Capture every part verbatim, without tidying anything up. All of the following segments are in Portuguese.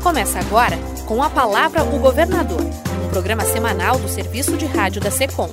Começa agora com a palavra o governador, um programa semanal do Serviço de Rádio da SECOM.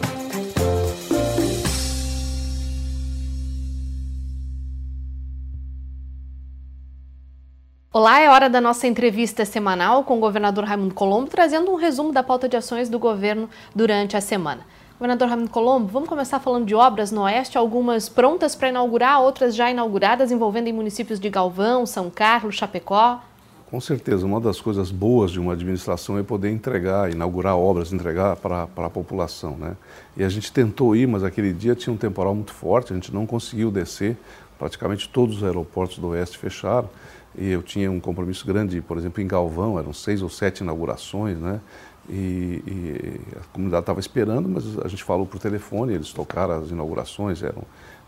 Olá, é hora da nossa entrevista semanal com o governador Raimundo Colombo, trazendo um resumo da pauta de ações do governo durante a semana. Governador Raimundo Colombo, vamos começar falando de obras no Oeste, algumas prontas para inaugurar, outras já inauguradas, envolvendo em municípios de Galvão, São Carlos, Chapecó. Com certeza, uma das coisas boas de uma administração é poder entregar, inaugurar obras, entregar para, para a população, né? E a gente tentou ir, mas aquele dia tinha um temporal muito forte, a gente não conseguiu descer, praticamente todos os aeroportos do Oeste fecharam, e eu tinha um compromisso grande, por exemplo, em Galvão, eram seis ou sete inaugurações, né? E, e a comunidade estava esperando, mas a gente falou por telefone, eles tocaram as inaugurações, eram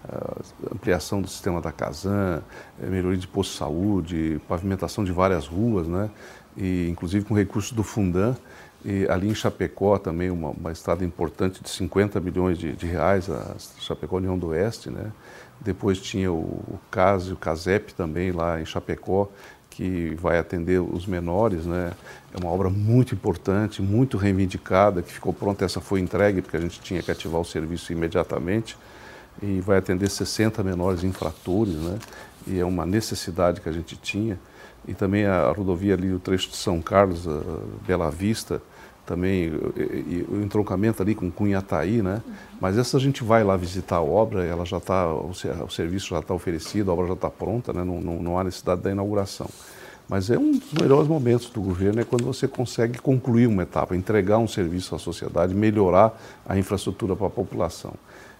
a ampliação do sistema da Casan, melhoria de posto de saúde, pavimentação de várias ruas, né? E inclusive com recursos do Fundan, e ali em Chapecó também uma, uma estrada importante de cinquenta milhões de, de reais, a Chapecó União do Oeste, né? Depois tinha o, o CAS e o CASEP também lá em Chapecó, que vai atender os menores, né? É uma obra muito importante, muito reivindicada, que ficou pronta, essa foi entregue, porque a gente tinha que ativar o serviço imediatamente, e vai atender sessenta menores infratores, né? E é uma necessidade que a gente tinha. E também a rodovia ali, o trecho de São Carlos, Bela Vista, também e, e, o entroncamento ali com Cunhataí, né? Mas essa a gente vai lá visitar a obra, ela já está, o, o serviço já está oferecido, a obra já está pronta, né? Não, não, não há necessidade da inauguração. Mas é um dos melhores momentos do governo, é quando você consegue concluir uma etapa, entregar um serviço à sociedade, melhorar a infraestrutura para a população.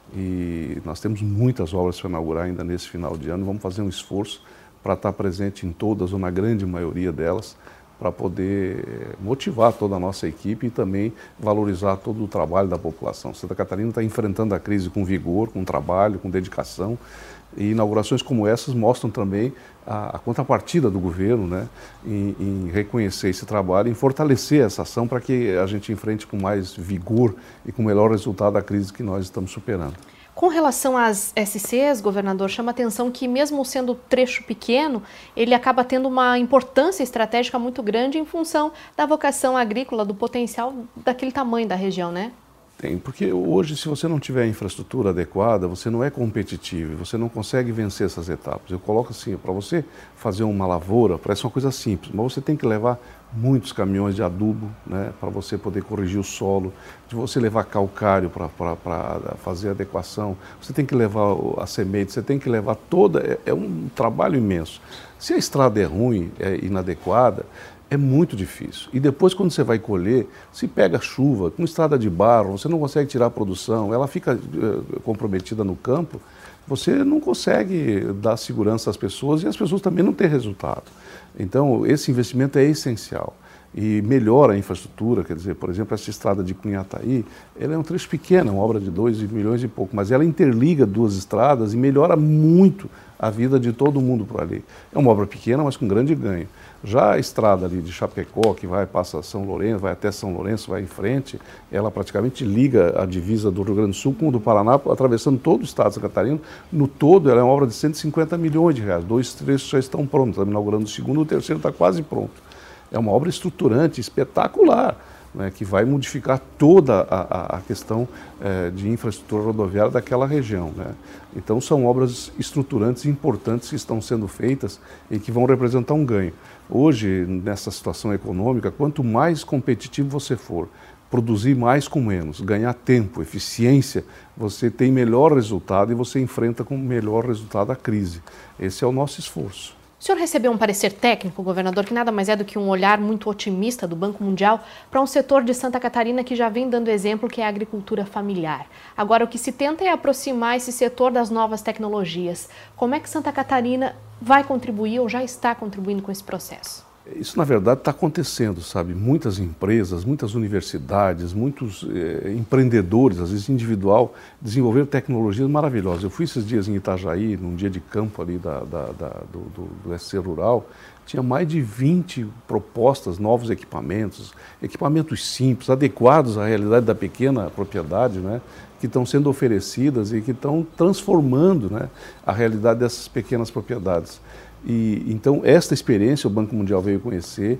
E nós temos muitas obras para inaugurar ainda nesse final de ano, vamos fazer um esforço para estar presente em todas ou na grande maioria delas, para poder motivar toda a nossa equipe e também valorizar todo o trabalho da população. Santa Catarina está enfrentando a crise com vigor, com trabalho, com dedicação, e inaugurações como essas mostram também a, a contrapartida do governo, né, em, em reconhecer esse trabalho, em fortalecer essa ação para que a gente enfrente com mais vigor e com melhor resultado a crise que nós estamos superando. Com relação às S Cs, governador, chama a atenção que mesmo sendo trecho pequeno, ele acaba tendo uma importância estratégica muito grande em função da vocação agrícola, do potencial daquele tamanho da região, né? Tem, porque hoje, se você não tiver infraestrutura adequada, você não é competitivo, você não consegue vencer essas etapas. Eu coloco assim, para você fazer uma lavoura, parece uma coisa simples, mas você tem que levar muitos caminhões de adubo, né, para você poder corrigir o solo, de você levar calcário para fazer a adequação, você tem que levar a semente, você tem que levar toda, é, é um trabalho imenso. Se a estrada é ruim, é inadequada, é muito difícil. E depois, quando você vai colher, se pega chuva, com estrada de barro, você não consegue tirar a produção, ela fica uh, comprometida no campo, você não consegue dar segurança às pessoas e as pessoas também não têm resultado. Então, esse investimento é essencial e melhora a infraestrutura, quer dizer, por exemplo, essa estrada de Cunhataí, ela é um trecho pequeno, é uma obra de dois milhões e pouco, mas ela interliga duas estradas e melhora muito a vida de todo mundo por ali. É uma obra pequena, mas com grande ganho. Já a estrada ali de Chapecó, que vai, passa São Lourenço, vai até São Lourenço, vai em frente, ela praticamente liga a divisa do Rio Grande do Sul com o do Paraná, atravessando todo o estado de Santa Catarina. No todo, ela é uma obra de cento e cinquenta milhões de reais. Dois trechos já estão prontos, estamos inaugurando o segundo, o terceiro está quase pronto. É uma obra estruturante, espetacular, né, que vai modificar toda a, a, a questão eh, de infraestrutura rodoviária daquela região, né? Então são obras estruturantes importantes que estão sendo feitas e que vão representar um ganho. Hoje, nessa situação econômica, quanto mais competitivo você for, produzir mais com menos, ganhar tempo, eficiência, você tem melhor resultado e você enfrenta com melhor resultado a crise. Esse é o nosso esforço. O senhor recebeu um parecer técnico, governador, que nada mais é do que um olhar muito otimista do Banco Mundial para um setor de Santa Catarina que já vem dando exemplo, que é a agricultura familiar. Agora, o que se tenta é aproximar esse setor das novas tecnologias. Como é que Santa Catarina vai contribuir ou já está contribuindo com esse processo? Isso, na verdade, está acontecendo, sabe? Muitas empresas, muitas universidades, muitos eh, empreendedores, às vezes individual, desenvolveram tecnologias maravilhosas. Eu fui esses dias em Itajaí, num dia de campo ali da, da, da, do, do, do S C Rural, tinha mais de vinte propostas, novos equipamentos, equipamentos simples, adequados à realidade da pequena propriedade, né? Que estão sendo oferecidas e que estão transformando, né, a realidade dessas pequenas propriedades. E, então, esta experiência o Banco Mundial veio conhecer,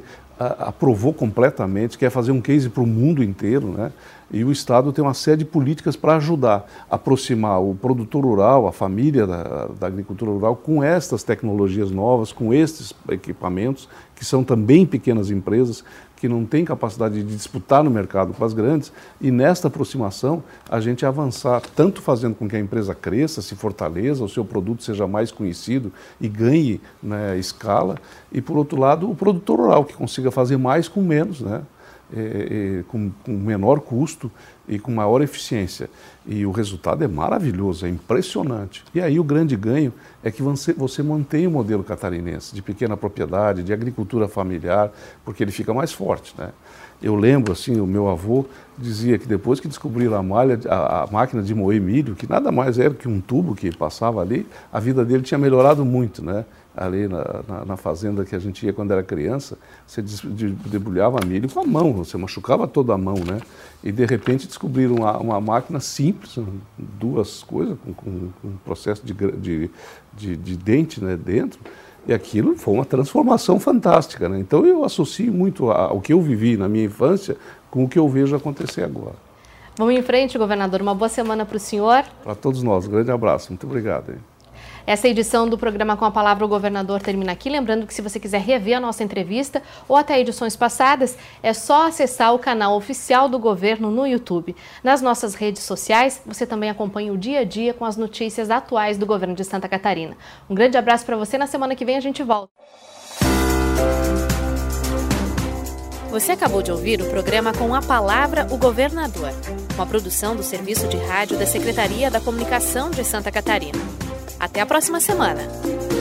a, aprovou completamente, quer fazer um case para o mundo inteiro, né? E o Estado tem uma série de políticas para ajudar a aproximar o produtor rural, a família da, da agricultura rural com estas tecnologias novas, com estes equipamentos, que são também pequenas empresas, que não têm capacidade de disputar no mercado com as grandes, e nesta aproximação a gente avançar, tanto fazendo com que a empresa cresça, se fortaleça, o seu produto seja mais conhecido e ganhe, né, escala, e por outro lado o produtor rural que consiga fazer mais com menos, né? É, é, com, com menor custo e com maior eficiência. E o resultado é maravilhoso, é impressionante. E aí o grande ganho é que você, você mantém o modelo catarinense de pequena propriedade, de agricultura familiar, porque ele fica mais forte, né? Eu lembro, assim, o meu avô dizia que depois que descobriram a, malha, a, a máquina de moer milho, que nada mais era que um tubo que passava ali, a vida dele tinha melhorado muito, né? Ali na, na, na fazenda que a gente ia quando era criança, você debulhava milho com a mão, você machucava toda a mão, né? E de repente descobriram uma, uma máquina simples, duas coisas, com, com, com um processo de, de, de, de dente, né, dentro, e aquilo foi uma transformação fantástica, né? Então eu associo muito ao que eu vivi na minha infância com o que eu vejo acontecer agora. Vamos em frente, governador. Uma boa semana para o senhor. Para todos nós. Um grande abraço. Muito obrigado. Hein? Essa edição do programa Com a Palavra o Governador termina aqui. Lembrando que se você quiser rever a nossa entrevista ou até edições passadas, é só acessar o canal oficial do governo no YouTube. Nas nossas redes sociais, você também acompanha o dia a dia com as notícias atuais do governo de Santa Catarina. Um grande abraço para você. Na semana que vem a gente volta. Você acabou de ouvir o programa Com a Palavra o Governador, uma produção do Serviço de Rádio da Secretaria da Comunicação de Santa Catarina. Até a próxima semana!